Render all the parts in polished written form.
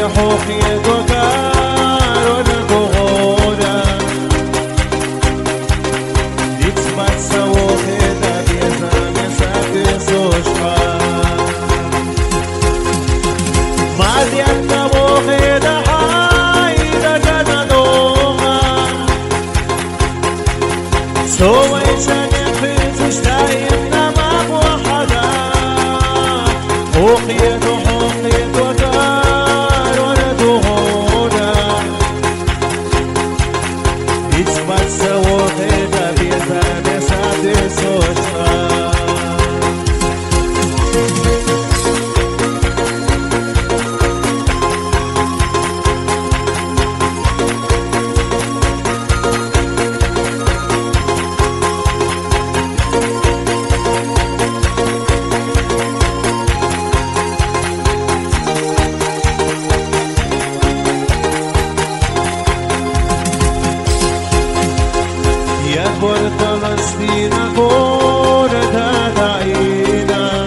حقوقي دوكار ونقوغونا يتمت سووخي دابيزا مساكي سوشخا ما زيادة موخي دحاي دجنا دوغا سوى يشاني في تشتاي إنما موحدا حقوقي دوكار ونقوغونا يتمت سووخي دابيزا مساكي سوشخا فلسطين كونها دعينا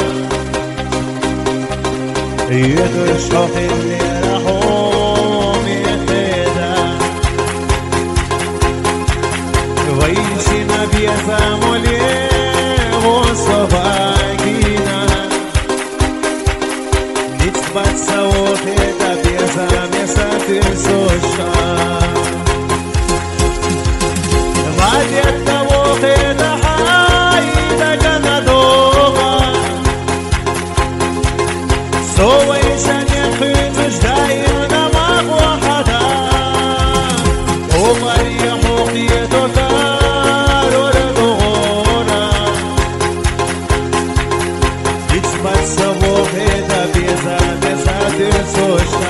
يتشحق اللي رحوم يخيدا ويشنا بيزام ليه وصفاقينا نتبت سوخيدا بيزام يساتر سوشا غادي Sosta